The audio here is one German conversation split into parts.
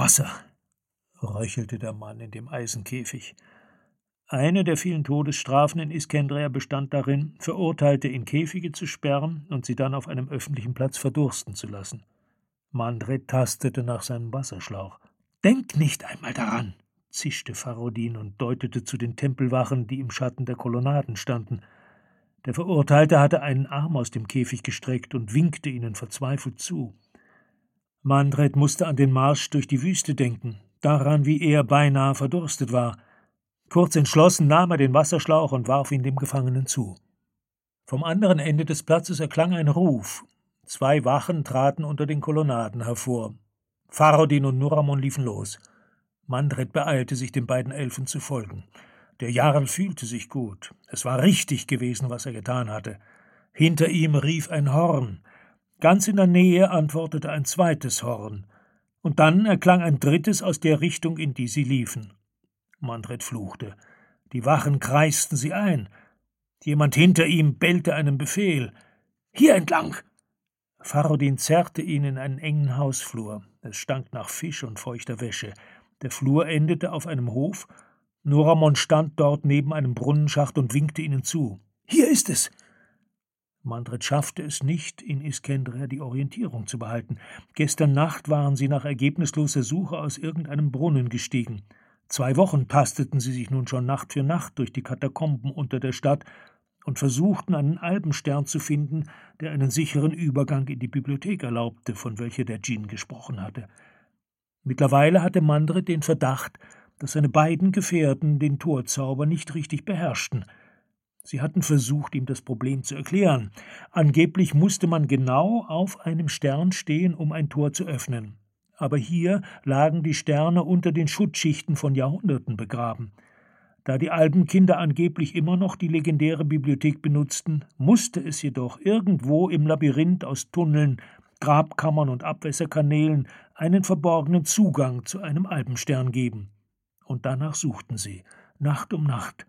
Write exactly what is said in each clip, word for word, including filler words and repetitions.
Wasser, röchelte der Mann in dem Eisenkäfig. Eine der vielen Todesstrafen in Iskendria bestand darin, Verurteilte in Käfige zu sperren und sie dann auf einem öffentlichen Platz verdursten zu lassen. Mandred tastete nach seinem Wasserschlauch. »Denk nicht einmal daran«, zischte Farodin und deutete zu den Tempelwachen, die im Schatten der Kolonnaden standen. Der Verurteilte hatte einen Arm aus dem Käfig gestreckt und winkte ihnen verzweifelt zu. Mandred musste an den Marsch durch die Wüste denken, daran, wie er beinahe verdurstet war. Kurz entschlossen nahm er den Wasserschlauch und warf ihn dem Gefangenen zu. Vom anderen Ende des Platzes erklang ein Ruf. Zwei Wachen traten unter den Kolonnaden hervor. Farodin und Nuramon liefen los. Mandred beeilte sich, den beiden Elfen zu folgen. Der Jarl fühlte sich gut. Es war richtig gewesen, was er getan hatte. Hinter ihm rief ein Horn. Ganz in der Nähe antwortete ein zweites Horn. Und dann erklang ein drittes aus der Richtung, in die sie liefen. Mandred fluchte. Die Wachen kreisten sie ein. Jemand hinter ihm bellte einen Befehl. »Hier entlang!« Farodin zerrte ihn in einen engen Hausflur. Es stank nach Fisch und feuchter Wäsche. Der Flur endete auf einem Hof. Nuramon stand dort neben einem Brunnenschacht und winkte ihnen zu. »Hier ist es!« Mandred schaffte es nicht, in Iskendria die Orientierung zu behalten. Gestern Nacht waren sie nach ergebnisloser Suche aus irgendeinem Brunnen gestiegen. Zwei Wochen tasteten sie sich nun schon Nacht für Nacht durch die Katakomben unter der Stadt und versuchten, einen Albenstern zu finden, der einen sicheren Übergang in die Bibliothek erlaubte, von welcher der Djinn gesprochen hatte. Mittlerweile hatte Mandred den Verdacht, dass seine beiden Gefährten den Torzauber nicht richtig beherrschten. Sie hatten versucht, ihm das Problem zu erklären. Angeblich musste man genau auf einem Stern stehen, um ein Tor zu öffnen. Aber hier lagen die Sterne unter den Schuttschichten von Jahrhunderten begraben. Da die Albenkinder angeblich immer noch die legendäre Bibliothek benutzten, musste es jedoch irgendwo im Labyrinth aus Tunneln, Grabkammern und Abwässerkanälen einen verborgenen Zugang zu einem Albenstern geben. Und danach suchten sie, Nacht um Nacht.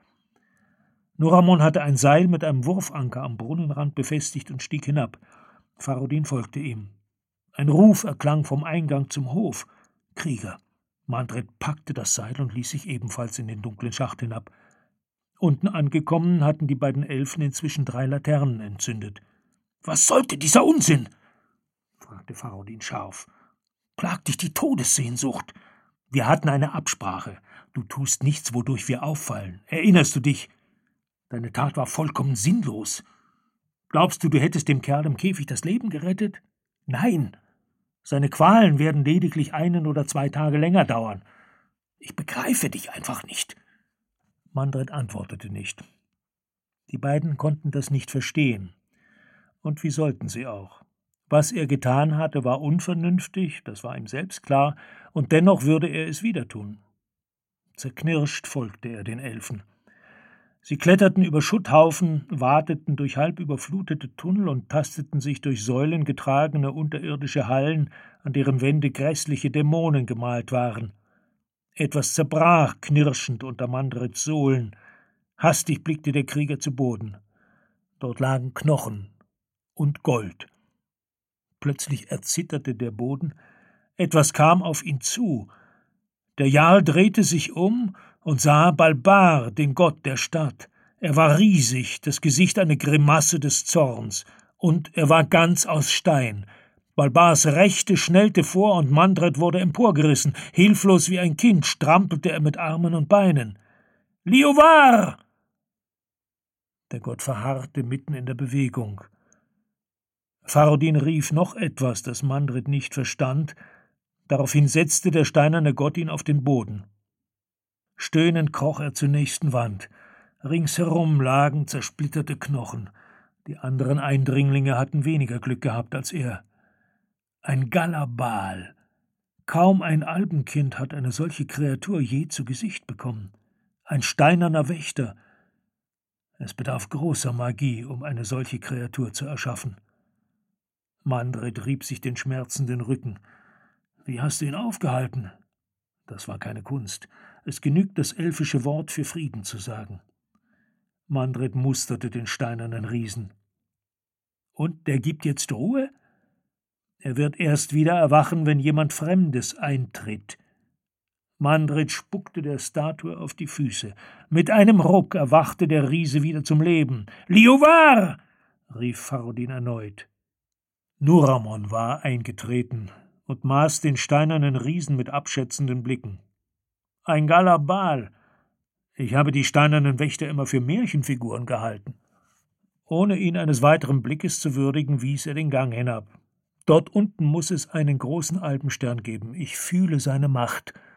Nuramon hatte ein Seil mit einem Wurfanker am Brunnenrand befestigt und stieg hinab. Farodin folgte ihm. Ein Ruf erklang vom Eingang zum Hof. Krieger. Mandred packte das Seil und ließ sich ebenfalls in den dunklen Schacht hinab. Unten angekommen hatten die beiden Elfen inzwischen drei Laternen entzündet. »Was sollte dieser Unsinn?« fragte Farodin scharf. »Plagt dich die Todessehnsucht? Wir hatten eine Absprache. Du tust nichts, wodurch wir auffallen. Erinnerst du dich? Deine Tat war vollkommen sinnlos. Glaubst du, du hättest dem Kerl im Käfig das Leben gerettet? Nein. Seine Qualen werden lediglich einen oder zwei Tage länger dauern. Ich begreife dich einfach nicht.« Mandred antwortete nicht. Die beiden konnten das nicht verstehen. Und wie sollten sie auch? Was er getan hatte, war unvernünftig, das war ihm selbst klar, und dennoch würde er es wieder tun. Zerknirscht folgte er den Elfen. Sie kletterten über Schutthaufen, wateten durch halb überflutete Tunnel und tasteten sich durch säulengetragene unterirdische Hallen, an deren Wände grässliche Dämonen gemalt waren. Etwas zerbrach knirschend unter Mandreds Sohlen. Hastig blickte der Krieger zu Boden. Dort lagen Knochen und Gold. Plötzlich erzitterte der Boden. Etwas kam auf ihn zu. Der Jarl drehte sich um und sah Balbar, den Gott der Stadt. Er war riesig, das Gesicht eine Grimasse des Zorns, und er war ganz aus Stein. Balbars Rechte schnellte vor, und Mandred wurde emporgerissen. Hilflos wie ein Kind strampelte er mit Armen und Beinen. »Liovar!« Der Gott verharrte mitten in der Bewegung. Farodin rief noch etwas, das Mandred nicht verstand. Daraufhin setzte der steinerne Gott ihn auf den Boden. Stöhnend kroch er zur nächsten Wand. Ringsherum lagen zersplitterte Knochen. Die anderen Eindringlinge hatten weniger Glück gehabt als er. Ein Galabal. Kaum ein Albenkind hat eine solche Kreatur je zu Gesicht bekommen. Ein steinerner Wächter. Es bedarf großer Magie, um eine solche Kreatur zu erschaffen. Mandred rieb sich den schmerzenden Rücken. »Wie hast du ihn aufgehalten?« Das war keine Kunst. Es genügt, das elfische Wort für Frieden zu sagen. Mandred musterte den steinernen Riesen. »Und der gibt jetzt Ruhe?« »Er wird erst wieder erwachen, wenn jemand Fremdes eintritt. Mandrit spuckte der Statue auf die Füße. Mit einem Ruck erwachte der Riese wieder zum Leben. »Liovar!« rief Farodin erneut. Nuramon war eingetreten und maß den steinernen Riesen mit abschätzenden Blicken. »Ein Galabal! Ich habe die steinernen Wächter immer für Märchenfiguren gehalten.« Ohne ihn eines weiteren Blickes zu würdigen, wies er den Gang hinab. »Dort unten muss es einen großen Alpenstern geben. Ich fühle seine Macht.